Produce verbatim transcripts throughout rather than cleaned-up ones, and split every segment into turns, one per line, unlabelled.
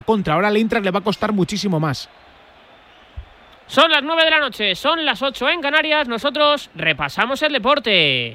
contra. Ahora al Eintracht le va a costar muchísimo más.
Son las nueve de la noche, son las ocho en Canarias. Nosotros repasamos el deporte.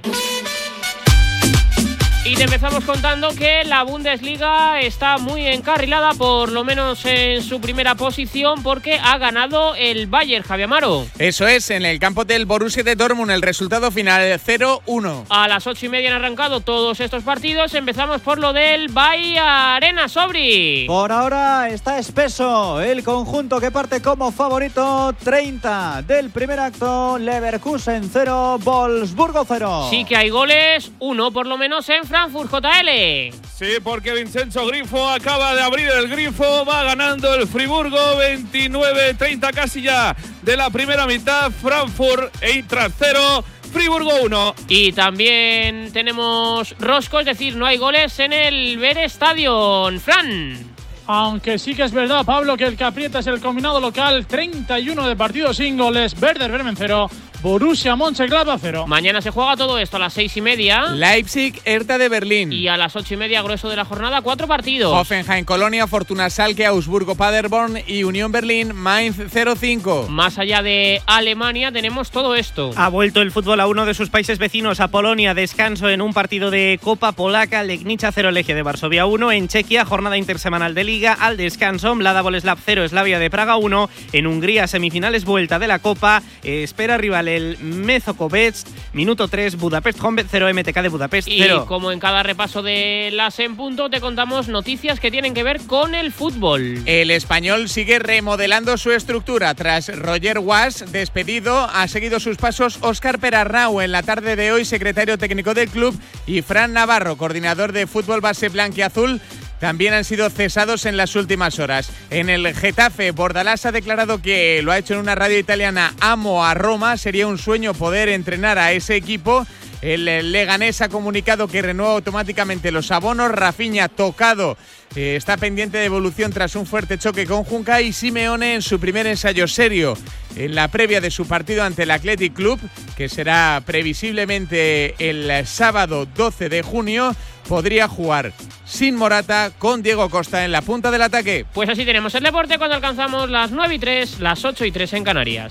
Y te empezamos contando que la Bundesliga está muy encarrilada, por lo menos en su primera posición, porque ha ganado el Bayern, Javi Amaro.
Eso es, en el campo del Borussia de Dortmund, el resultado final cero uno.
A las ocho y media han arrancado todos estos partidos. Empezamos por lo del Bayern Arena, Sobri.
Por ahora está espeso el conjunto que parte como favorito. Treinta del primer acto, Leverkusen cero, Wolfsburgo cero.
Sí que hay goles, uno por lo menos en Frankfurt, J L.
Sí, porque Vincenzo Grifo acaba de abrir el grifo, va ganando el Friburgo veintinueve treinta casi ya de la primera mitad. Frankfurt, Eintracht cero, Friburgo uno.
Y también tenemos rosco, es decir, no hay goles en el Ver Stadion. Fran.
Aunque sí que es verdad, Pablo, que el que aprieta es el combinado local. treinta y uno de partidos sin goles. Werder Bremen cero, Borussia Mönchengladbach cero.
Mañana se juega todo esto a las seis y media.
Leipzig, Hertha de Berlín.
Y a las ocho y media, grueso de la jornada, cuatro partidos.
Hoffenheim, Colonia, Fortuna Schalke, Augsburgo, Paderborn y Unión Berlín, Mainz cero cinco.
Más allá de Alemania tenemos todo esto.
Ha vuelto el fútbol a uno de sus países vecinos, a Polonia. Descanso en un partido de Copa Polaca. Legnica cero, Legia de Varsovia uno. En Chequia, jornada intersemanal de Liga. Al descanso, Mlada Boleslav cero, Slavia de Praga uno. En Hungría, semifinales, vuelta de la Copa. Eh, espera rival el Mezokovets. Minuto tres, Budapest Honved cero, M T K de Budapest cero.
Y como en cada repaso de las en punto, te contamos noticias que tienen que ver con el fútbol.
El Español sigue remodelando su estructura. Tras Roger Wass, despedido, ha seguido sus pasos Óscar Perarnau en la tarde de hoy, secretario técnico del club, y Fran Navarro, coordinador de fútbol base blanquiazul, también han sido cesados en las últimas horas. En el Getafe, Bordalás ha declarado que, lo ha hecho en una radio italiana, amo a Roma, sería un sueño poder entrenar a ese equipo. El Leganés ha comunicado que renueva automáticamente los abonos. Rafinha, tocado, eh, está pendiente de evolución tras un fuerte choque con Junca, y Simeone en su primer ensayo serio en la previa de su partido ante el Athletic Club, que será previsiblemente el sábado doce de junio, podría jugar sin Morata, con Diego Costa en la punta del ataque.
Pues así tenemos el deporte cuando alcanzamos las nueve y tres, las ocho y tres en Canarias.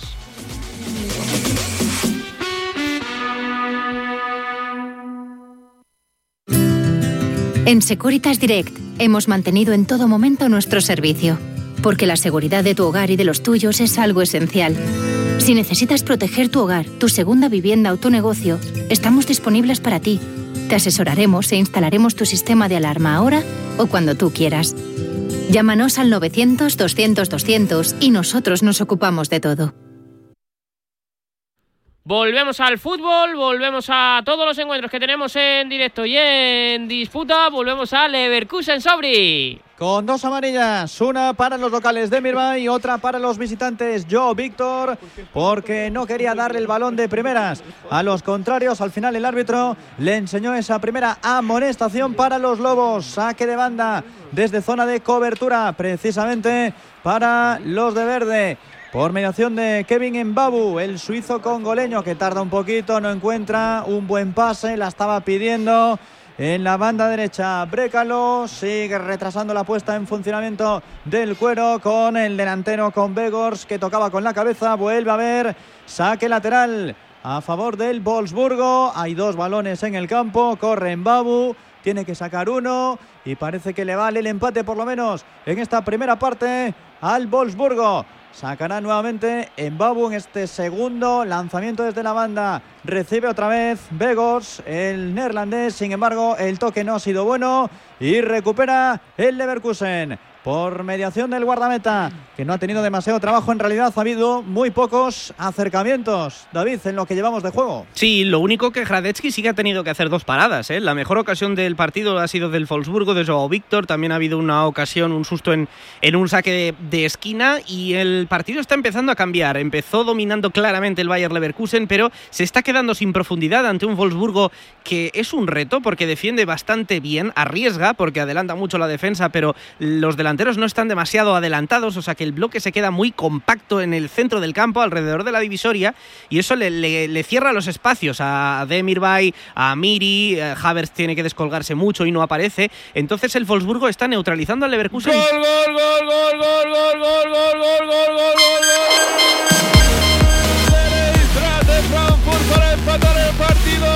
En Securitas Direct hemos mantenido en todo momento nuestro servicio, porque la seguridad de tu hogar y de los tuyos es algo esencial. Si necesitas proteger tu hogar, tu segunda vivienda o tu negocio, estamos disponibles para ti. Te asesoraremos e instalaremos tu sistema de alarma ahora o cuando tú quieras. Llámanos al novecientos, doscientos, doscientos y nosotros nos ocupamos de todo.
Volvemos al fútbol, volvemos a todos los encuentros que tenemos en directo y en disputa. Volvemos a Leverkusen, Sobri.
Con dos amarillas, una para los locales de Mirvay y otra para los visitantes. Joe Víctor, porque no quería darle el balón de primeras a los contrarios. Al final el árbitro le enseñó esa primera amonestación para los Lobos. Saque de banda desde zona de cobertura, precisamente para los de verde, por mediación de Kevin Mbabu, el suizo congoleño, que tarda un poquito, no encuentra un buen pase, la estaba pidiendo en la banda derecha. Brécalo sigue retrasando la puesta en funcionamiento del Cuero con el delantero, con Begors, que tocaba con la cabeza. Vuelve a ver saque lateral a favor del Wolfsburgo. Hay dos balones en el campo, corre Mbabu, tiene que sacar uno y parece que le vale el empate, por lo menos en esta primera parte, al Wolfsburgo. Sacará nuevamente Mbabu en este segundo lanzamiento desde la banda. Recibe otra vez Begors, el neerlandés. Sin embargo, el toque no ha sido bueno y recupera el Leverkusen por mediación del guardameta, que no ha tenido demasiado trabajo. En realidad ha habido muy pocos acercamientos, David, en lo que llevamos de juego.
Sí, lo único que Hradecky sí que ha tenido que hacer dos paradas, ¿eh? La mejor ocasión del partido ha sido del Wolfsburgo, de Joao Víctor. También ha habido una ocasión, un susto en, en un saque de, de esquina, y el partido está empezando a cambiar. Empezó dominando claramente el Bayer Leverkusen, pero se está quedando sin profundidad ante un Wolfsburgo que es un reto, porque defiende bastante bien, arriesga porque adelanta mucho la defensa, pero los delanteros delanteros no están demasiado adelantados, o sea que el bloque se queda muy compacto en el centro del campo, alrededor de la divisoria, y eso le, le, le cierra los espacios a Demirbay, a Miri. Havertz tiene que descolgarse mucho y no aparece. Entonces el Wolfsburgo está neutralizando al Leverkusen.
¡Gol, gol, gol, gol, gol, gol, gol, gol, gol, gol, gol, gol! De Frankfurt para empatar el partido.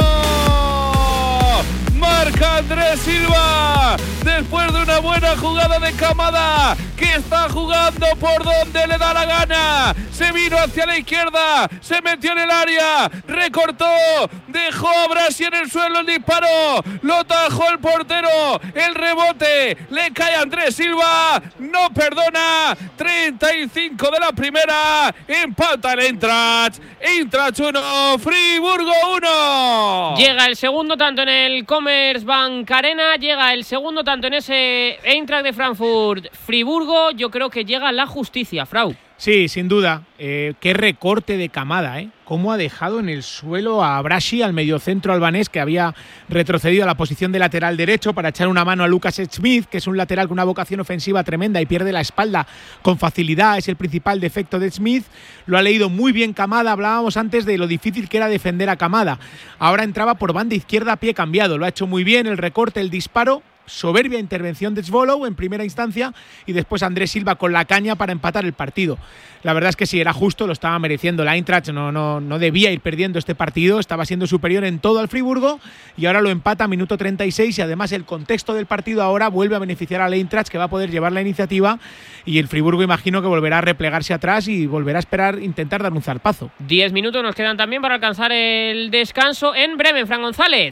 Marca Andrés Silva después de una buena jugada de Kamada, que está jugando por donde le da la gana. Se vino hacia la izquierda, se metió en el área, recortó, dejó a Brasi en el suelo el disparo, lo tajó el portero, el rebote, le cae a Andrés Silva, no perdona. Treinta y cinco de la primera, empata el Eintracht. Eintracht uno, Friburgo uno.
Llega el segundo tanto en el Commerzbank Arena, llega el segundo tanto en ese Eintracht de Frankfurt, Friburgo. Yo creo que llega la justicia, Frau.
Sí, sin duda. Eh, qué recorte de Kamada, ¿eh? Cómo ha dejado en el suelo a Brasi, al mediocentro albanés, que había retrocedido a la posición de lateral derecho para echar una mano a Lucas Schmidt, que es un lateral con una vocación ofensiva tremenda y pierde la espalda con facilidad. Es el principal defecto de Schmidt. Lo ha leído muy bien Kamada. Hablábamos antes de lo difícil que era defender a Kamada. Ahora entraba por banda izquierda a pie cambiado. Lo ha hecho muy bien, el recorte, el disparo. Soberbia intervención de Svolow en primera instancia y después Andrés Silva con la caña para empatar el partido. La verdad es que sí, era justo, lo estaba mereciendo. La Eintracht no, no, no debía ir perdiendo este partido, estaba siendo superior en todo al Friburgo y ahora lo empata a minuto treinta y seis, y además el contexto del partido ahora vuelve a beneficiar a la Eintracht, que va a poder llevar la iniciativa, y el Friburgo imagino que volverá a replegarse atrás y volverá a esperar, intentar dar un zarpazo.
Diez minutos nos quedan también para alcanzar el descanso en Bremen. Fran González.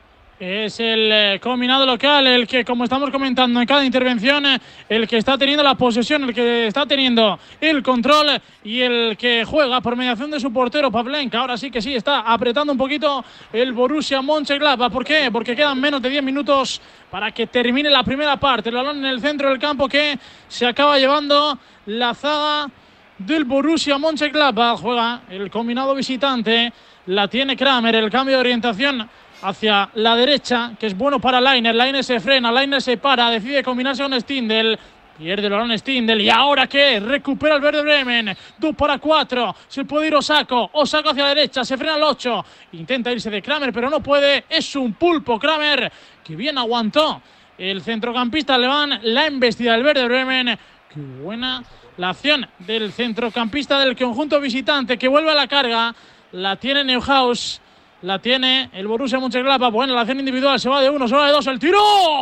Es el eh, combinado local el que, como estamos comentando en cada intervención, eh, el que está teniendo la posesión, el que está teniendo el control y el que juega por mediación de su portero Pavlenka. Ahora sí que sí, está apretando un poquito el Borussia Mönchengladbach. ¿Por qué? Porque quedan menos de diez minutos para que termine la primera parte. El balón en el centro del campo que se acaba llevando la zaga del Borussia Mönchengladbach. Juega el combinado visitante, la tiene Kramer, el cambio de orientación hacia la derecha, que es bueno para Lainer. Lainer se frena, Lainer se para, decide combinarse con Stindl. Pierde el balón Stindl. ¿Y ahora qué? Recupera el Werder Bremen. dos para cuatro. Se puede ir Osako. Osako hacia la derecha. Se frena al ocho. Intenta irse de Kramer, pero no puede. Es un pulpo Kramer, que bien aguantó el centrocampista alemán la embestida del Werder Bremen. Qué buena la acción del centrocampista del conjunto visitante, que vuelve a la carga. La tiene Neuhaus. La tiene el Borussia Mönchengladbach. Buena la acción individual. Se va de uno, se va de dos. ¡El tiro!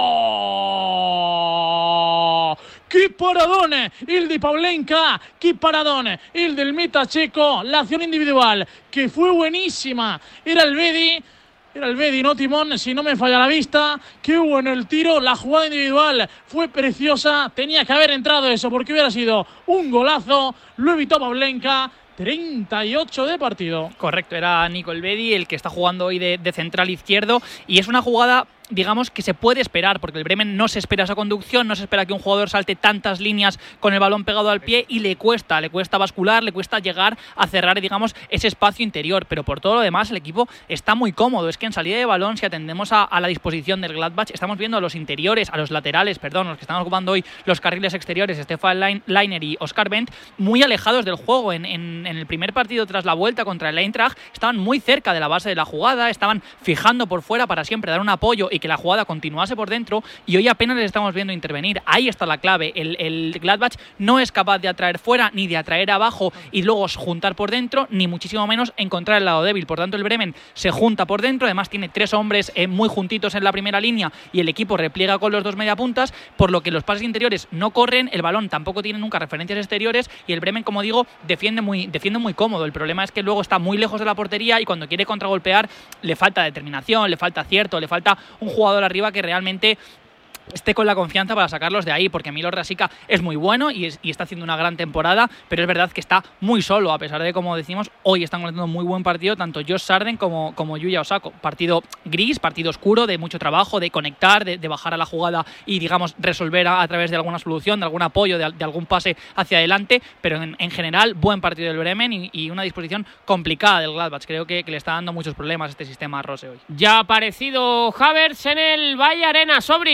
¡Qué paradón! El de Pavlenka. ¡Qué paradón! El del meta checo. La acción individual, que fue buenísima. Era el Bedi. Era el Bedi, no Timón, si no me falla la vista. Qué bueno el tiro. La jugada individual fue preciosa. Tenía que haber entrado eso, porque hubiera sido un golazo. Lo evitó Pavlenka. treinta y ocho de partido.
Correcto, era Nico Elvedi el que está jugando hoy de, de central izquierdo, y es una jugada, digamos, que se puede esperar, porque el Bremen no se espera esa conducción, no se espera que un jugador salte tantas líneas con el balón pegado al pie, y le cuesta, le cuesta bascular, le cuesta llegar a cerrar, digamos, ese espacio interior, pero por todo lo demás el equipo está muy cómodo. Es que en salida de balón, si atendemos a, a la disposición del Gladbach, estamos viendo a los interiores, a los laterales, perdón, los que están ocupando hoy los carriles exteriores, Stefan Lainer y Oscar Wendt, muy alejados del juego. En, en, en el primer partido tras la vuelta contra el Eintracht estaban muy cerca de la base de la jugada, estaban fijando por fuera para siempre dar un apoyo y que la jugada continuase por dentro, y hoy apenas les estamos viendo intervenir. Ahí está la clave. El, el Gladbach no es capaz de atraer fuera, ni de atraer abajo y luego juntar por dentro, ni muchísimo menos encontrar el lado débil. Por tanto, el Bremen se junta por dentro, además tiene tres hombres eh, muy juntitos en la primera línea, y el equipo repliega con los dos mediapuntas, por lo que los pases interiores no corren, el balón tampoco tiene nunca referencias exteriores, y el Bremen, como digo, defiende muy, defiende muy cómodo. El problema es que luego está muy lejos de la portería, y cuando quiere contragolpear le falta determinación, le falta acierto, le falta un jugador arriba que realmente esté con la confianza para sacarlos de ahí, porque Milor Rasica es muy bueno y, es, y está haciendo una gran temporada, pero es verdad que está muy solo, a pesar de, como decimos, hoy están haciendo un muy buen partido tanto Josh Sarden como, como Yuya Osako. Partido gris, partido oscuro, de mucho trabajo, de conectar, de, de bajar a la jugada y, digamos, resolver a, a través de alguna solución, de algún apoyo, de, de algún pase hacia adelante, pero en, en general, buen partido del Bremen y, y una disposición complicada del Gladbach. Creo que, que le está dando muchos problemas este sistema a Rose hoy.
Ya ha aparecido Havertz en el Valle Arena. Sobri.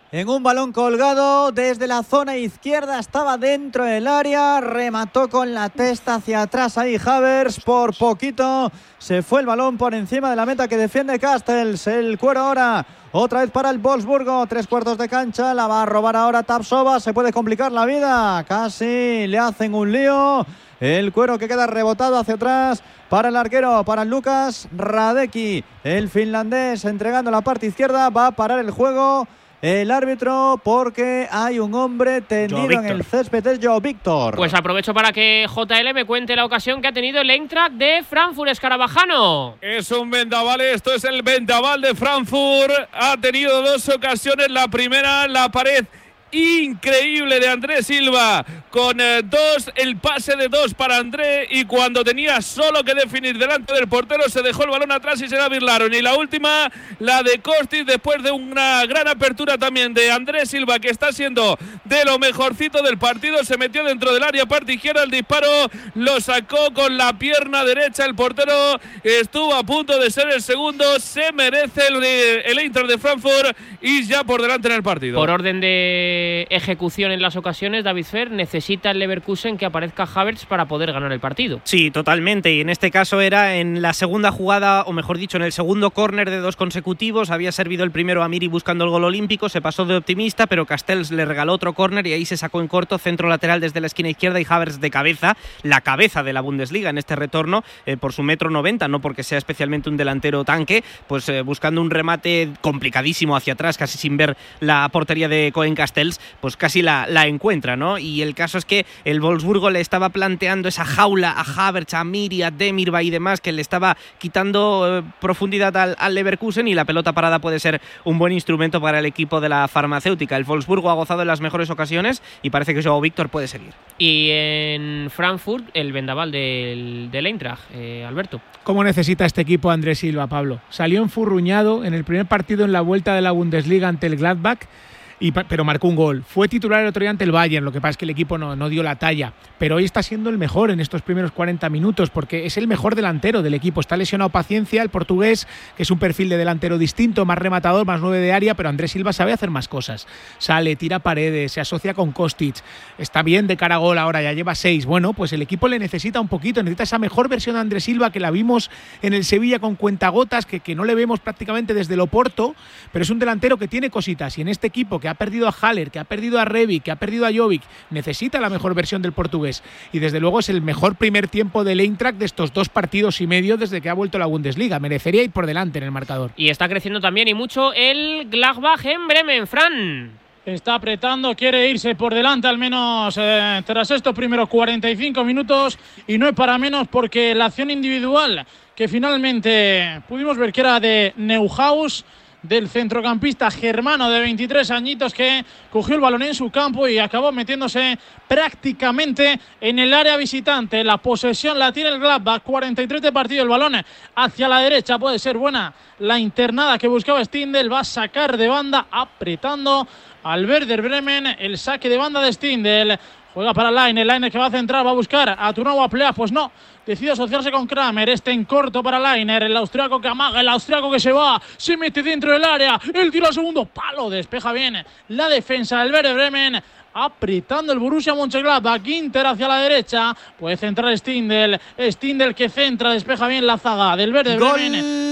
en un balón colgado desde la zona izquierda, estaba dentro del área, remató con la testa hacia atrás ahí Havertz, por poquito se fue el balón por encima de la meta que defiende Castells. El cuero ahora otra vez para el Wolfsburgo, tres cuartos de cancha, la va a robar ahora Tapsova, se puede complicar la vida, casi le hacen un lío. El cuero que queda rebotado hacia atrás para el arquero, para el Lucas Radecki, el finlandés entregando la parte izquierda, va a parar el juego el árbitro porque hay un hombre tendido en el césped, es Joe Víctor.
Pues aprovecho para que J L me cuente la ocasión que ha tenido el Eintracht de Frankfurt, Escarabajano.
Es un vendaval, esto es el vendaval de Frankfurt. Ha tenido dos ocasiones, la primera, la pared increíble de André Silva con eh, dos, el pase de dos para André, y cuando tenía solo que definir delante del portero se dejó el balón atrás y se la birlaron. Y la última, la de Kostic, después de una gran apertura también de André Silva, que está siendo de lo mejorcito del partido, se metió dentro del área parte izquierda, el disparo lo sacó con la pierna derecha, el portero estuvo a punto de ser el segundo. Se merece el, el Eintracht de Frankfurt y ya por delante en el partido.
Por orden de ejecución en las ocasiones, David Fer, necesita el Leverkusen que aparezca Havertz para poder ganar el partido.
Sí, totalmente, y en este caso era en la segunda jugada, o mejor dicho, en el segundo córner de dos consecutivos. Había servido el primero a Miri buscando el gol olímpico, se pasó de optimista, pero Castells le regaló otro córner y ahí se sacó en corto, centro lateral desde la esquina izquierda, y Havertz de cabeza, la cabeza de la Bundesliga en este retorno, eh, por su metro noventa, no porque sea especialmente un delantero tanque, pues eh, buscando un remate complicadísimo hacia atrás, casi sin ver la portería de Koen Castells, pues casi la, la encuentra, ¿no? Y el caso es que el Wolfsburgo le estaba planteando esa jaula a Havertz, a Miri, a Demirbay y demás, que le estaba quitando eh, profundidad al, al Leverkusen, y la pelota parada puede ser un buen instrumento para el equipo de la farmacéutica. El Wolfsburgo ha gozado de las mejores ocasiones y parece que Joao Víctor puede seguir.
Y en Frankfurt, el vendaval del, del Eintracht, eh, Alberto.
¿Cómo necesita este equipo a Andrés Silva, Pablo? Salió enfurruñado en el primer partido en la vuelta de la Bundesliga ante el Gladbach, Y, pero marcó un gol. Fue titular el otro día ante el Bayern, lo que pasa es que el equipo no, no dio la talla, pero hoy está siendo el mejor en estos primeros cuarenta minutos porque es el mejor delantero del equipo. Está lesionado Paciencia, el portugués, que es un perfil de delantero distinto, más rematador, más nueve de área, pero Andrés Silva sabe hacer más cosas. Sale, tira paredes, se asocia con Kostic, está bien de cara a gol ahora, ya lleva seis. Bueno, pues el equipo le necesita un poquito, necesita esa mejor versión de Andrés Silva que la vimos en el Sevilla con cuentagotas, que, que no le vemos prácticamente desde el Oporto, pero es un delantero que tiene cositas, y en este equipo que ha perdido a Haller, que ha perdido a Rebic, que ha perdido a Jovic, necesita la mejor versión del portugués, y desde luego es el mejor primer tiempo del Eintracht de estos dos partidos y medio desde que ha vuelto a la Bundesliga. Merecería ir por delante en el marcador.
Y está creciendo también y mucho el Gladbach en Bremen, Fran.
Está apretando, quiere irse por delante al menos eh, tras estos primeros cuarenta y cinco minutos, y no es para menos porque la acción individual que finalmente pudimos ver que era de Neuhaus, del centrocampista germano de veintitrés añitos, que cogió el balón en su campo y acabó metiéndose prácticamente en el área visitante. La posesión la tiene el Gladbach, cuarenta y tres de partido, el balón hacia la derecha, puede ser buena la internada que buscaba Stindl, va a sacar de banda apretando al Werder Bremen, el saque de banda de Stindl. Juega para Lainer, Lainer que va a centrar, va a buscar a Turnau a Plea, pues no, decide asociarse con Kramer, este en corto para Lainer, el austriaco que amaga, el austriaco que se va, se mete dentro del área, el tiro al segundo palo, despeja bien la defensa del Werder Bremen, apretando el Borussia Mönchengladbach. Inter hacia la derecha, puede centrar Stindl, Stindl que centra, despeja bien la zaga del Werder Bremen.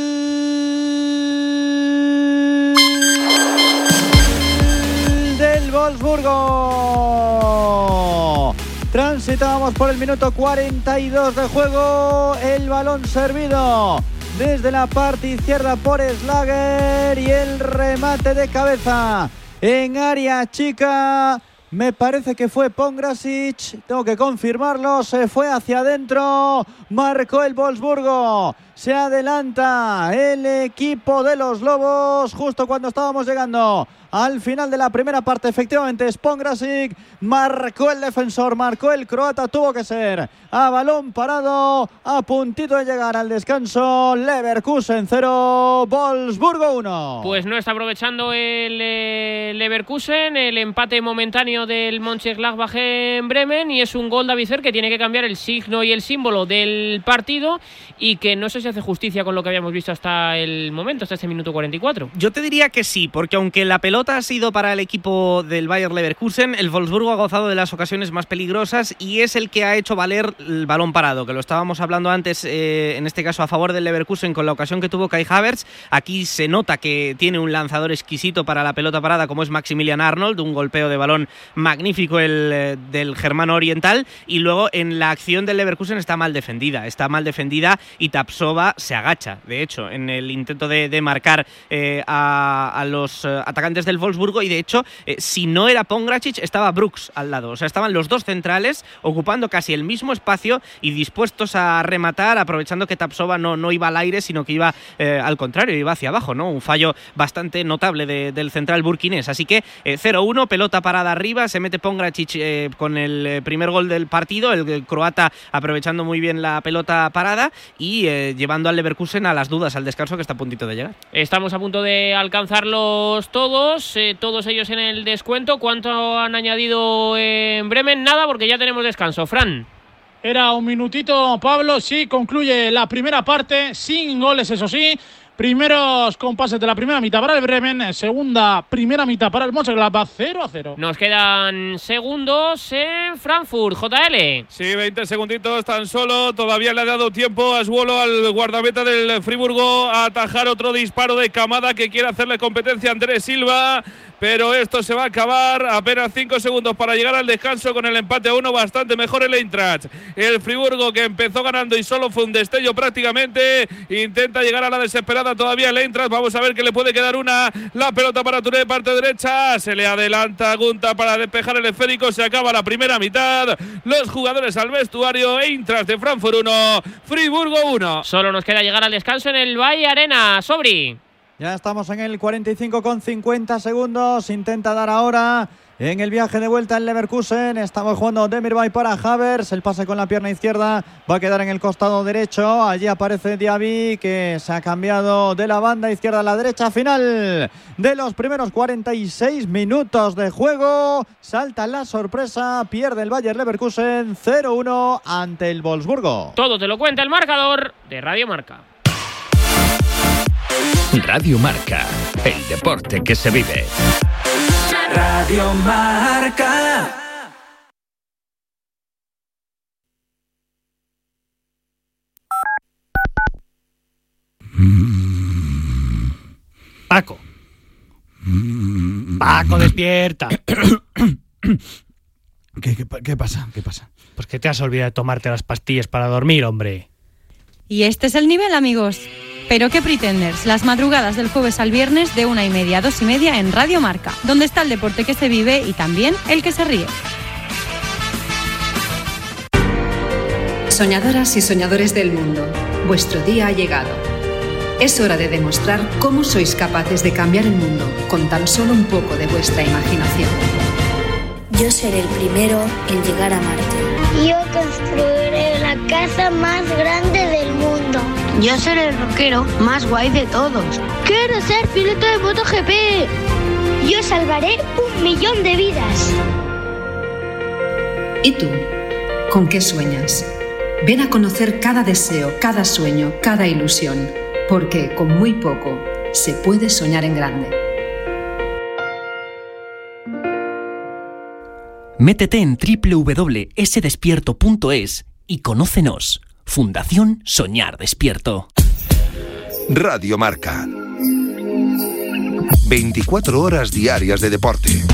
Del Wolfsburgo. Transitábamos por el minuto cuarenta y dos de juego. El balón servido desde la parte izquierda por Schlager y el remate de cabeza en área chica. Me parece que fue Pongrasic, tengo que confirmarlo, se fue hacia adentro, marcó el Wolfsburgo, se adelanta el equipo de los Lobos justo cuando estábamos llegando al final de la primera parte. Efectivamente es Pongrasic, marcó el defensor, marcó el croata, tuvo que ser a balón parado, a puntito de llegar al descanso. Leverkusen cero, Wolfsburgo uno.
Pues no está aprovechando el eh, Leverkusen el empate momentáneo del Mönchengladbach en Bremen, y es un gol, David Fer, que tiene que cambiar el signo y el símbolo del partido, y que no sé si si hace justicia con lo que habíamos visto hasta el momento, hasta este minuto cuarenta y cuatro.
Yo te diría que sí, porque aunque la pelota ha sido para el equipo del Bayer Leverkusen, el Wolfsburgo ha gozado de las ocasiones más peligrosas y es el que ha hecho valer el balón parado, que lo estábamos hablando antes, eh, en este caso a favor del Leverkusen con la ocasión que tuvo Kai Havertz. Aquí se nota que tiene un lanzador exquisito para la pelota parada como es Maximilian Arnold, un golpeo de balón magnífico el eh, del germano oriental, y luego en la acción del Leverkusen está mal defendida, está mal defendida y Tapsova se agacha, de hecho, en el intento de, de marcar eh, a, a los eh, atacantes del Wolfsburgo, y de hecho, eh, si no era Pongracic, estaba Brooks al lado, o sea, estaban los dos centrales ocupando casi el mismo espacio y dispuestos a rematar, aprovechando que Tapsova no, no iba al aire, sino que iba eh, al contrario, iba hacia abajo, ¿no? Un fallo bastante notable de, del central burkinés, así que eh, cero uno, pelota parada arriba, se mete Pongracic eh, con el eh, primer gol del partido, el, el croata aprovechando muy bien la pelota parada y eh, llevando al Leverkusen a las dudas al descanso, que está a puntito de llegar.
Estamos a punto de alcanzarlos todos, eh, todos ellos en el descuento. ¿Cuánto han añadido en Bremen? Nada, porque ya tenemos descanso. Fran.
Era un minutito, Pablo. Sí, concluye la primera parte, sin goles, eso sí. Primeros compases de la primera mitad para el Bremen, segunda primera mitad para el Mönchengladbach, cero a cero.
Nos quedan segundos en Frankfurt, J L.
Sí, veinte segunditos tan solo, todavía le ha dado tiempo a Swolo, al guardameta del Friburgo, a atajar otro disparo de Kamada que quiere hacerle competencia a Andrés Silva, pero esto se va a acabar, apenas cinco segundos para llegar al descanso con el empate a uno, bastante mejor el Eintracht. El Friburgo, que empezó ganando y solo fue un destello prácticamente, intenta llegar a la desesperada todavía el Eintracht. Vamos a ver que le puede quedar una. La pelota para Touré, parte derecha, se le adelanta Gunta para despejar el esférico, se acaba la primera mitad, los jugadores al vestuario. Eintracht de Frankfurt uno, Friburgo uno.
Solo nos queda llegar al descanso en el Valle Arena. Sobri.
Ya estamos en el cuarenta y cinco con cincuenta segundos. Intenta dar ahora en el viaje de vuelta en Leverkusen. Estamos jugando Demirbay para Havertz. El pase con la pierna izquierda va a quedar en el costado derecho. Allí aparece Diaby, que se ha cambiado de la banda izquierda a la derecha. Final de los primeros cuarenta y seis minutos de juego. Salta la sorpresa. Pierde el Bayer Leverkusen cero uno ante el Wolfsburgo.
Todo te lo cuenta el marcador de Radio Marca.
Radio Marca, el deporte que se vive. Radio Marca.
Paco. Paco, despierta.
¿Qué, qué, ¿Qué pasa? ¿Qué pasa?
Pues que te has olvidado de tomarte las pastillas para dormir, hombre.
Y este es el nivel, amigos. Pero qué pretenders, las madrugadas del jueves al viernes de una y media a dos y media en Radio Marca, donde está el deporte que se vive y también el que se ríe.
Soñadoras y soñadores del mundo, vuestro día ha llegado. Es hora de demostrar cómo sois capaces de cambiar el mundo con tan solo un poco de vuestra imaginación.
Yo seré el primero en llegar a Marte.
Yo construiré la casa más grande del mundo.
Yo seré el rockero más guay de todos.
Quiero ser piloto de MotoGP. Yo salvaré un millón de vidas.
¿Y tú? ¿Con qué sueñas? Ven a conocer cada deseo, cada sueño, cada ilusión, porque con muy poco se puede soñar en grande.
Métete en doble u doble u doble u punto ese despierto punto es y conócenos. Fundación Soñar Despierto.
Radio Marca. veinticuatro horas diarias de deporte.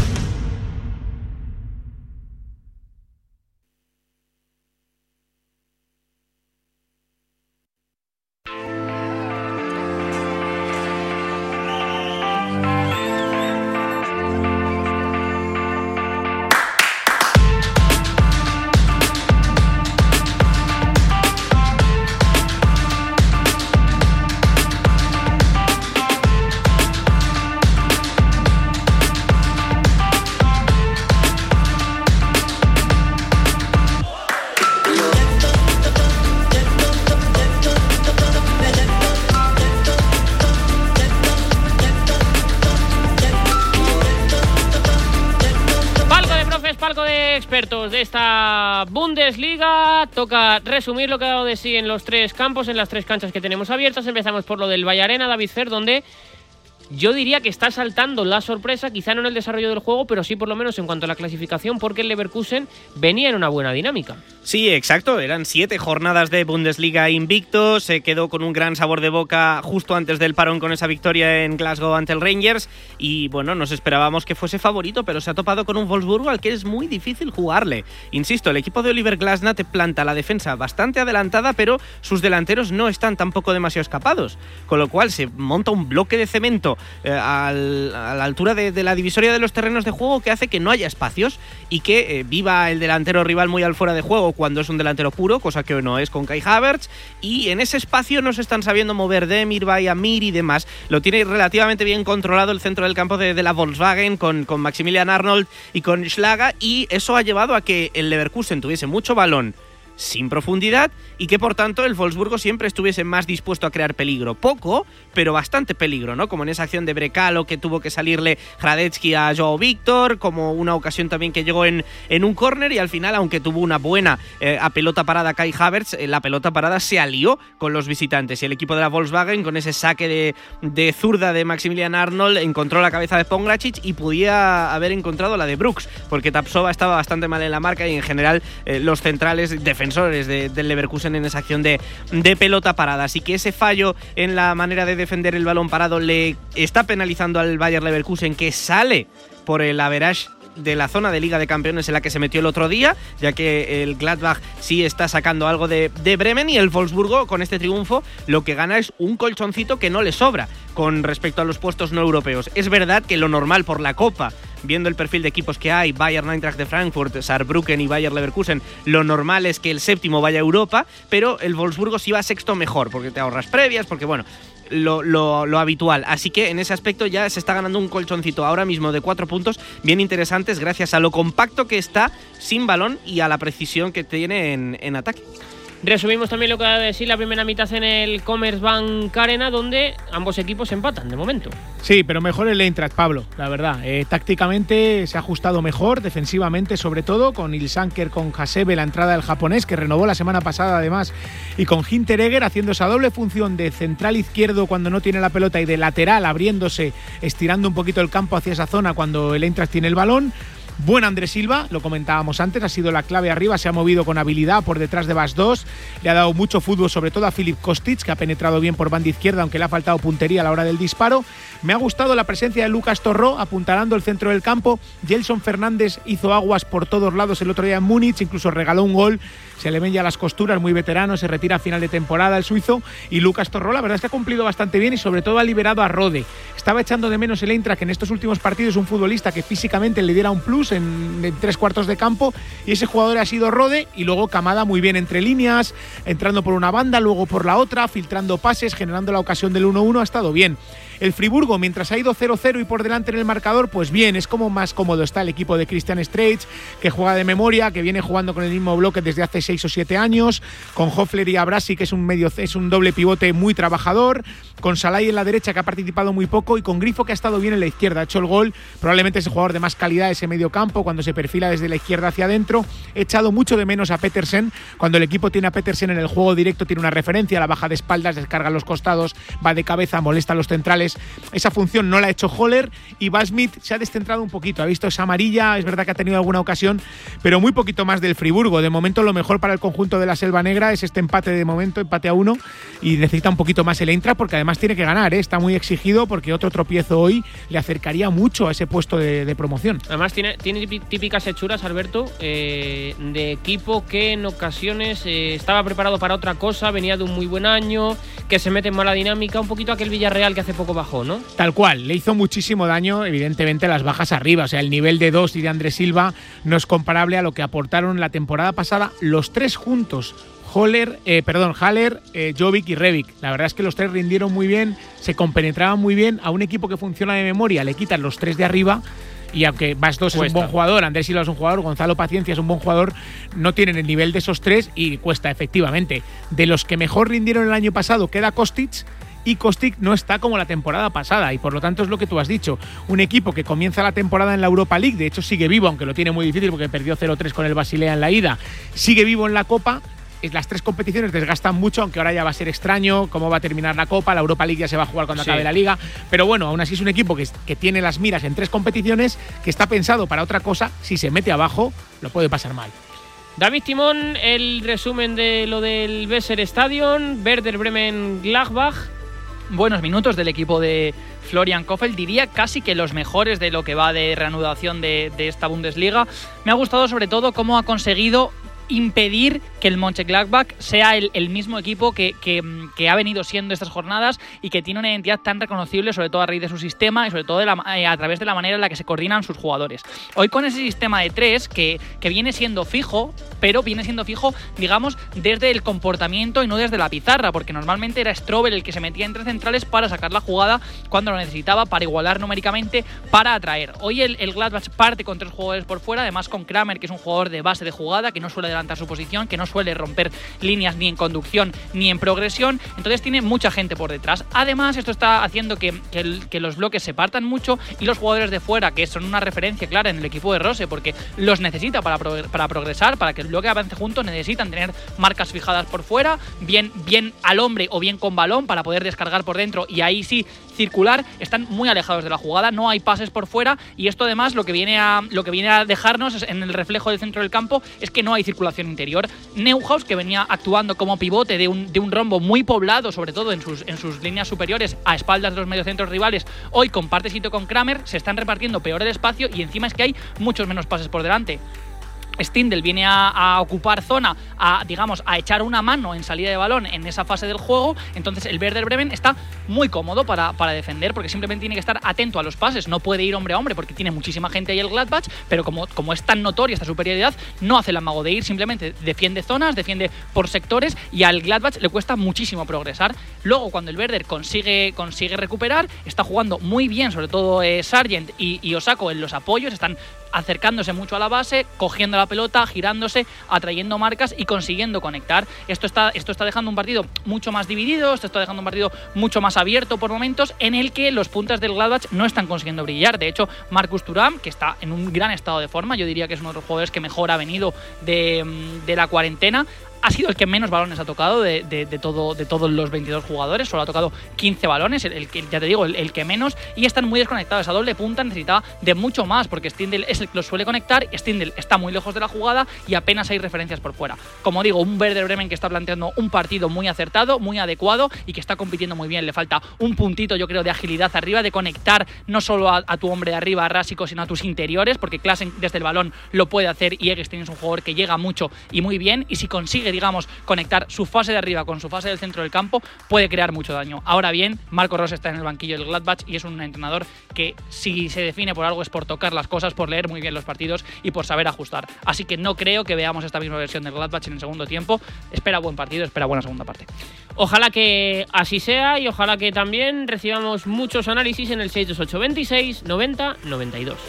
expertos de esta Bundesliga. Toca resumir lo que ha dado de sí en los tres campos, en las tres canchas que tenemos abiertas. Empezamos por lo del Valle Arena, David Fer, donde yo diría que está saltando la sorpresa, quizá no en el desarrollo del juego, pero sí por lo menos en cuanto a la clasificación, porque el Leverkusen venía en una buena dinámica.
Sí, exacto, eran siete jornadas de Bundesliga invicto, se quedó con un gran sabor de boca justo antes del parón con esa victoria en Glasgow ante el Rangers y bueno, nos esperábamos que fuese favorito, pero se ha topado con un Wolfsburgo al que es muy difícil jugarle. Insisto, el equipo de Oliver Glasner te planta la defensa bastante adelantada, pero sus delanteros no están tampoco demasiado escapados, con lo cual se monta un bloque de cemento Eh, al, a la altura de, de la divisoria de los terrenos de juego que hace que no haya espacios y que eh, viva el delantero rival muy al fuera de juego cuando es un delantero puro, cosa que no es con Kai Havertz, y en ese espacio no se están sabiendo mover Demirbay, Amir y demás. Lo tiene relativamente bien controlado el centro del campo de, de la Volkswagen con, con Maximilian Arnold y con Schlager, y eso ha llevado a que el Leverkusen tuviese mucho balón sin profundidad y que por tanto el Wolfsburgo siempre estuviese más dispuesto a crear peligro. Poco, pero bastante peligro, ¿no? Como en esa acción de Brekalo que tuvo que salirle Hradecky a Joao Víctor, como una ocasión también que llegó en, en un córner y al final, aunque tuvo una buena eh, a pelota parada Kai Havertz, eh, la pelota parada se alió con los visitantes y el equipo de la Volkswagen con ese saque de, de zurda de Maximilian Arnold encontró la cabeza de Pongracic y podía haber encontrado la de Brooks, porque Tapsova estaba bastante mal en la marca y en general eh, los centrales defensores De, del Leverkusen en esa acción de, de pelota parada. Así que ese fallo en la manera de defender el balón parado le está penalizando al Bayer Leverkusen, que sale por el average de la zona de Liga de Campeones en la que se metió el otro día, ya que el Gladbach sí está sacando algo de, de Bremen, y el Wolfsburgo con este triunfo lo que gana es un colchoncito que no le sobra con respecto a los puestos no europeos. Es verdad que lo normal por la Copa, viendo el perfil de equipos que hay, Bayern Eintracht de Frankfurt, Saarbrücken y Bayer Leverkusen, lo normal es que el séptimo vaya a Europa, pero el Wolfsburgo sí va sexto mejor, porque te ahorras previas, porque bueno, Lo, lo, lo habitual. Así que en ese aspecto ya se está ganando un colchoncito ahora mismo de cuatro puntos bien interesantes gracias a lo compacto que está sin balón y a la precisión que tiene en, en ataque.
Resumimos también lo que ha de decir la primera mitad en el Commerzbank Arena, donde ambos equipos empatan de momento.
Sí, pero mejor el Eintracht, Pablo, la verdad. Eh, tácticamente se ha ajustado mejor, defensivamente sobre todo, con Ilsanker, con Hasebe, la entrada del japonés, que renovó la semana pasada además, y con Hinteregger haciendo esa doble función de central izquierdo cuando no tiene la pelota y de lateral abriéndose, estirando un poquito el campo hacia esa zona cuando el Eintracht tiene el balón. Buen Andrés Silva, lo comentábamos antes, ha sido la clave arriba, se ha movido con habilidad por detrás de Bas dos, le ha dado mucho fútbol, sobre todo a Filip Kostic, que ha penetrado bien por banda izquierda, aunque le ha faltado puntería a la hora del disparo. Me ha gustado la presencia de Lucas Torró, apuntalando el centro del campo. Gelson Fernández hizo aguas por todos lados el otro día en Múnich, incluso regaló un gol. Se le ven ya las costuras, muy veterano, se retira a final de temporada el suizo. Y Lucas Torró, la verdad es que ha cumplido bastante bien y sobre todo ha liberado a Rode. Estaba echando de menos el Eintracht en estos últimos partidos un futbolista que físicamente le diera un plus en, en tres cuartos de campo, y ese jugador ha sido Rode, y luego Kamada muy bien entre líneas, entrando por una banda, luego por la otra, filtrando pases, generando la ocasión del uno uno, ha estado bien. El Friburgo, mientras ha ido cero cero y por delante en el marcador, pues bien, es como más cómodo está el equipo de Christian Streich, que juega de memoria, que viene jugando con el mismo bloque desde hace seis o siete años, con Hoffler y Abrasi, que es un medio es un doble pivote muy trabajador, con Salai en la derecha, que ha participado muy poco, y con Grifo, que ha estado bien en la izquierda, ha hecho el gol, probablemente es el jugador de más calidad ese medio campo, cuando se perfila desde la izquierda hacia adentro. He echado mucho de menos a Petersen, cuando el equipo tiene a Petersen en el juego directo, tiene una referencia, la baja de espaldas, descarga los costados, va de cabeza, molesta a los centrales. Esa función no la ha hecho Holler, y Basmith se ha descentrado un poquito, ha visto esa amarilla, es verdad que ha tenido alguna ocasión, pero muy poquito más del Friburgo. De momento lo mejor para el conjunto de la Selva Negra es este empate de momento, empate a uno, y necesita un poquito más el Eintracht, porque además tiene que ganar, ¿eh? Está muy exigido, porque otro tropiezo hoy le acercaría mucho a ese puesto de, de promoción.
Además tiene, tiene típicas hechuras, Alberto, eh, de equipo que en ocasiones eh, estaba preparado para otra cosa, venía de un muy buen año, que se mete en mala dinámica, un poquito aquel Villarreal que hace poco bajó, ¿no?
Tal cual, le hizo muchísimo daño, evidentemente, las bajas arriba. O sea, el nivel de Dos y de Andrés Silva no es comparable a lo que aportaron la temporada pasada los tres juntos. Holler, eh, perdón, Haller, eh, Jovic y Rebic. La verdad es que los tres rindieron muy bien, se compenetraban muy bien. A un equipo que funciona de memoria le quitan los tres de arriba, y aunque Bas dos es un buen jugador, Andrés Silva es un jugador, Gonzalo Paciencia es un buen jugador, no tienen el nivel de esos tres y cuesta, efectivamente. De los que mejor rindieron el año pasado queda Kostic, y Kostic no está como la temporada pasada, y por lo tanto es lo que tú has dicho, un equipo que comienza la temporada en la Europa League, de hecho sigue vivo, aunque lo tiene muy difícil porque perdió cero tres con el Basilea en la ida, sigue vivo en la Copa. Las tres competiciones desgastan mucho, aunque ahora ya va a ser extraño cómo va a terminar la Copa, la Europa League ya se va a jugar cuando sí. acabe la Liga, pero bueno, aún así es un equipo que, que tiene las miras en tres competiciones, que está pensado para otra cosa, si se mete abajo lo puede pasar mal.
David Timón, el resumen de lo del Weser Stadion, Werder Bremen Gladbach.
Buenos minutos del equipo de Florian Kohfeldt, diría casi que los mejores de lo que va de reanudación de, de esta Bundesliga. Me ha gustado sobre todo cómo ha conseguido impedir que el Mönchengladbach sea el, el mismo equipo que, que, que ha venido siendo estas jornadas y que tiene una identidad tan reconocible, sobre todo a raíz de su sistema y sobre todo de la, eh, a través de la manera en la que se coordinan sus jugadores. Hoy con ese sistema de tres que, que viene siendo fijo, pero viene siendo fijo, digamos, desde el comportamiento y no desde la pizarra, porque normalmente era Strobel el que se metía entre centrales para sacar la jugada cuando lo necesitaba, para igualar numéricamente, para atraer. Hoy el, el Gladbach parte con tres jugadores por fuera, además con Kramer, que es un jugador de base de jugada, que no suele adelantar su posición, que no suele romper líneas ni en conducción ni en progresión, entonces tiene mucha gente por detrás. Además, esto está haciendo que, que, el, que los bloques se partan mucho y los jugadores de fuera, que son una referencia clara en el equipo de Rose, porque los necesita para, para progresar, para que el bloque avance juntos, necesitan tener marcas fijadas por fuera, bien, bien al hombre o bien con balón para poder descargar por dentro y ahí sí circular. Están muy alejados de la jugada, no hay pases por fuera y esto además lo que viene a, lo que viene a dejarnos en el reflejo del centro del campo es que no hay circulación interior. Neuhaus, que venía actuando como pivote de un, de un rombo muy poblado, sobre todo en sus, en sus líneas superiores, a espaldas de los mediocentros rivales, hoy comparte sitio con Kramer, se están repartiendo peor el espacio y encima es que hay muchos menos pases por delante. Stindl viene a, a ocupar zona, a digamos a echar una mano en salida de balón en esa fase del juego, entonces el Werder Bremen está muy cómodo para, para defender porque simplemente tiene que estar atento a los pases, no puede ir hombre a hombre porque tiene muchísima gente ahí el Gladbach, pero como, como es tan notoria esta superioridad, no hace el amago de ir, simplemente defiende zonas, defiende por sectores y al Gladbach le cuesta muchísimo progresar. Luego cuando el Werder consigue, consigue recuperar, está jugando muy bien, sobre todo eh, Sargent y, y Osako en los apoyos, están acercándose mucho a la base, cogiendo la pelota, girándose, atrayendo marcas y consiguiendo conectar. Esto está, esto está dejando un partido mucho más dividido, esto está dejando un partido mucho más abierto por momentos, en el que los puntas del Gladbach no están consiguiendo brillar. De hecho, Marcus Thuram, que está en un gran estado de forma, yo diría que es uno de los jugadores que mejor ha venido de, de la cuarentena, ha sido el que menos balones ha tocado de, de, de, todo, de todos los veintidós jugadores, solo ha tocado quince balones, el, el que ya te digo, el, el que menos, y están muy desconectados. Esa doble punta necesitaba de mucho más, porque Stindl es el que los suele conectar, Stindl está muy lejos de la jugada y apenas hay referencias por fuera. Como digo, un Werder Bremen que está planteando un partido muy acertado, muy adecuado y que está compitiendo muy bien. Le falta un puntito, yo creo, de agilidad arriba, de conectar no solo a, a tu hombre de arriba, a Rásico, sino a tus interiores, porque Klaassen desde el balón lo puede hacer y Eggestein es un jugador que llega mucho y muy bien, y si consigue digamos, conectar su fase de arriba con su fase del centro del campo, puede crear mucho daño. Ahora bien, Marco Rose está en el banquillo del Gladbach y es un entrenador que, si se define por algo, es por tocar las cosas, por leer muy bien los partidos y por saber ajustar. Así que no creo que veamos esta misma versión del Gladbach en el segundo tiempo. Espera buen partido, espera buena segunda parte.
Ojalá que así sea y ojalá que también recibamos muchos análisis en el seis dos ocho veintiséis noventa noventa y dos.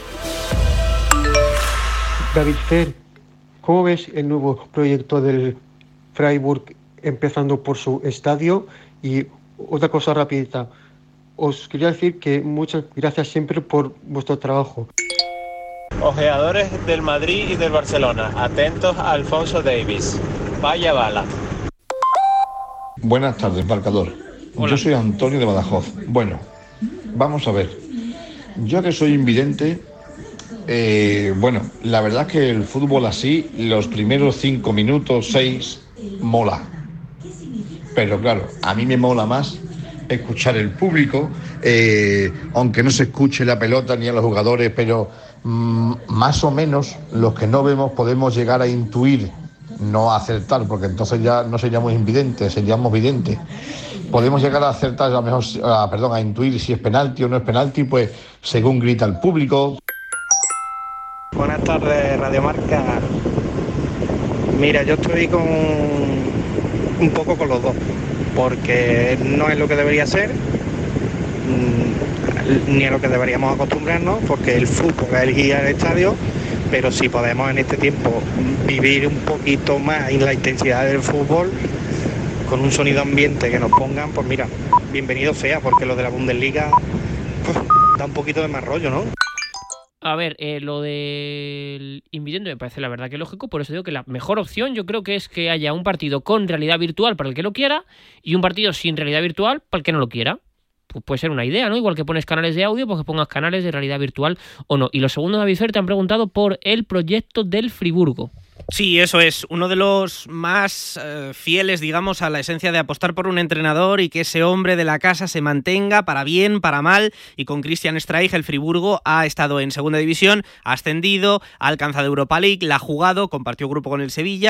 David Fer, ¿cómo ves el nuevo proyecto del Freiburg empezando por su estadio? Y otra cosa rapidita, os quería decir que muchas gracias siempre por vuestro trabajo.
Ojeadores del Madrid y del Barcelona, atentos a Alphonso Davies, vaya bala.
Buenas tardes, marcador. Hola. Yo soy Antonio de Badajoz. Bueno, vamos a ver, yo que soy invidente, eh, bueno, la verdad es que el fútbol así, los primeros cinco minutos, seis, mola, pero claro, a mí me mola más escuchar el público, eh, aunque no se escuche la pelota ni a los jugadores, pero mmm, más o menos los que no vemos podemos llegar a intuir, no a acertar, porque entonces ya no seríamos invidentes, seríamos videntes. Podemos llegar a acertar, a lo mejor, a, perdón, a intuir si es penalti o no es penalti, pues según grita el público.
Buenas tardes, Radio Marca. Mira, yo estoy con un poco con los dos, porque no es lo que debería ser, ni a lo que deberíamos acostumbrarnos, porque el fútbol es el guía del estadio, pero si podemos en este tiempo vivir un poquito más en la intensidad del fútbol, con un sonido ambiente que nos pongan, pues mira, bienvenido sea, porque lo de la Bundesliga pues, da un poquito de más rollo, ¿no?
A ver, eh, lo del invidente me parece la verdad que lógico, por eso digo que la mejor opción yo creo que es que haya un partido con realidad virtual para el que lo quiera y un partido sin realidad virtual para el que no lo quiera. Pues puede ser una idea, ¿no? Igual que pones canales de audio, pues que pongas canales de realidad virtual o no. Y lo segundo, David Fer, te han preguntado por el proyecto del Friburgo.
Sí, eso es, uno de los más eh, fieles, digamos, a la esencia de apostar por un entrenador y que ese hombre de la casa se mantenga para bien, para mal, y con Christian Streich el Friburgo ha estado en segunda división, ha ascendido, ha alcanzado Europa League, la ha jugado, compartió grupo con el Sevilla,